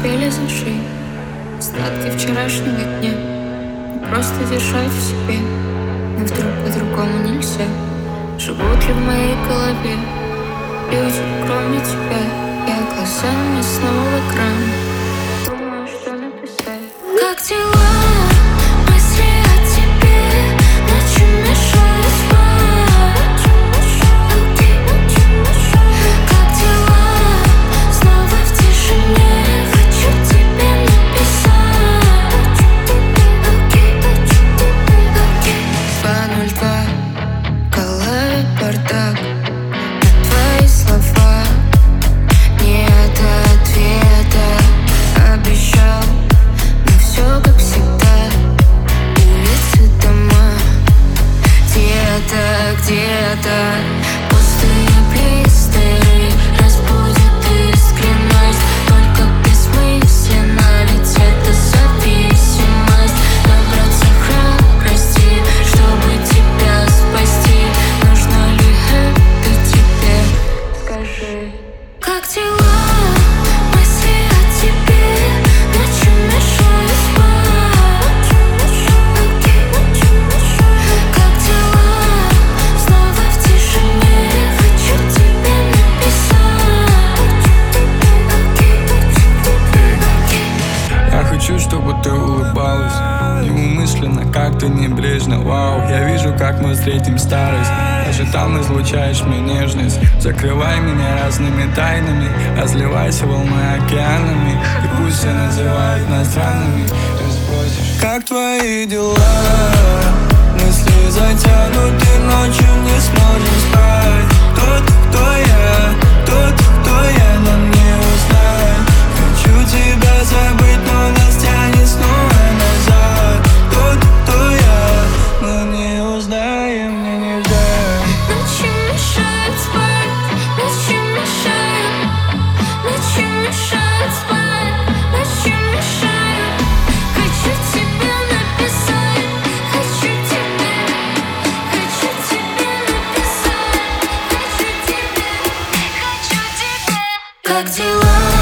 успели зажить остатки вчерашнего дня. Просто держать в себе, но вдруг по-другому нельзя. Живут ли в моей голове люди, кроме тебя? Я глазами снова в экран, думаю, что написать. Как дела? Мысли о тебе ночью мешают спать. Как дела? Снова в тишине хочу тебе написать. 2:02, в голове бардак. Твои слова нет ответа. Обещал, но все как всегда. Улицы, дома, где-то пустые плисты разбудит искренность. Только бессмысленно, ведь это зависимость. Набраться храбрости, чтобы тебя спасти. Нужно ли это тебе? Скажи, как дела? Мысли о тебе ночью мешают спать. Как дела? Снова в тишине хочу тебе написать. Я хочу, чтобы ты улыбалась неумышленно, как-то небрежно. Вау, я вижу, как мы встретим старость. Даже там излучаешь мне нежность. Закрывай меня разными тайнами, разливайся волной океанами. И пусть все называют нас странными. Ты спросишь, как твои дела? Мысли затянуты, ночью не сможем спать. Тот, кто я, нам не узнать. Хочу тебя забыть, но нас тянет снова назад. Кто я, но не узнаем, мне нельзя. Ночью мешают спать, ночью мешают, ночью мешают спать, ночью мешают. Хочу тебе написать, хочу тебе написать, хочу тебе. Как дела?